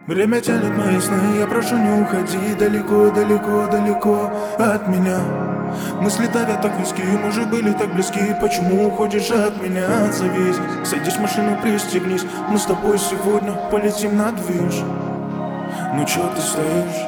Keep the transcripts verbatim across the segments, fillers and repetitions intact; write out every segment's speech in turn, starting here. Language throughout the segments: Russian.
Время тянет мои сны, я прошу, не уходи далеко, далеко, далеко от меня. Мысли давят так виски, мы же были так близки. Почему уходишь от меня? Отзовись, садись в машину, пристегнись. Мы с тобой сегодня полетим на движ. Ну чё ты стоишь?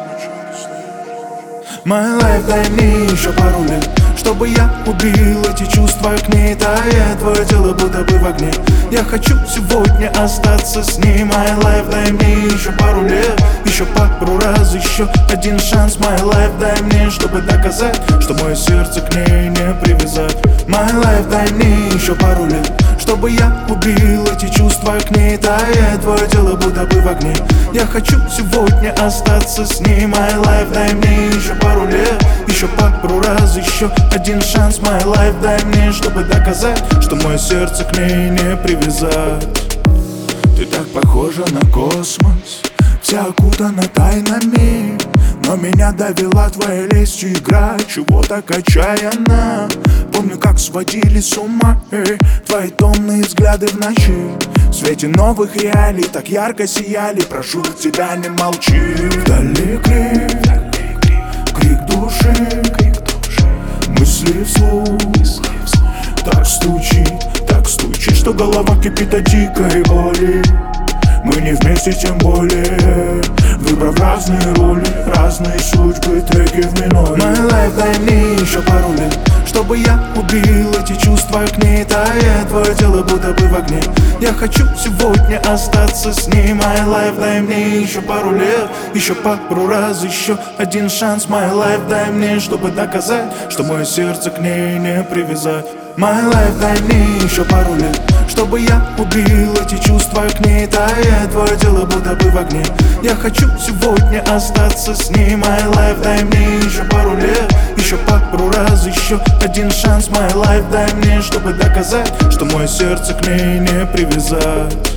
My life, дай мне еще пару лет, чтобы я убил эти чувства к ней. Тает твое тело будто бы в огне. Я хочу сегодня остаться с ней. My life, дай мне еще пару лет, еще пару раз, еще один шанс. My life, дай мне, чтобы доказать, что мое сердце к ней не привязать. My life, дай мне еще пару лет, чтобы я убил эти чувства к ней. Тает твое тело будто бы в огне. Я хочу сегодня остаться с ней. My life, дай мне еще пару лет, еще пару раз, еще один шанс. My life, дай мне, чтобы доказать, что мое сердце к ней не привязать. Ты так похожа на космос, вся окутана тайнами, но меня довела твоя лестью игра. Чего так отчаянно? Помню, как сводили с ума эй, твои томные взгляды в ночи. В свете новых реалий так ярко сияли. Прошу тебя, не молчи. Вдали крик, крик души, мысли вслух. Так стучит, так стучит, что голова кипит от дикой боли. Мы не вместе, тем более, выбрав разные роли, разные судьбы, треки в миноре. My life, дай мне еще пару лет, чтобы я убил эти чувства к ней. Тает твое тело будто бы в огне. Я хочу сегодня остаться с ней. My life, дай мне еще пару лет, еще пару раз, еще один шанс. My life, дай мне, чтобы доказать, что мое сердце к ней не привязать. My life, дай мне еще пару лет, чтобы я убил эти чувства к ней. Тает твое тело будто бы в огне. Я хочу сегодня остаться с ней. My life, дай мне еще пару лет, еще пару раз, еще один шанс. My life, дай мне, чтобы доказать, что мое сердце к ней не привязать.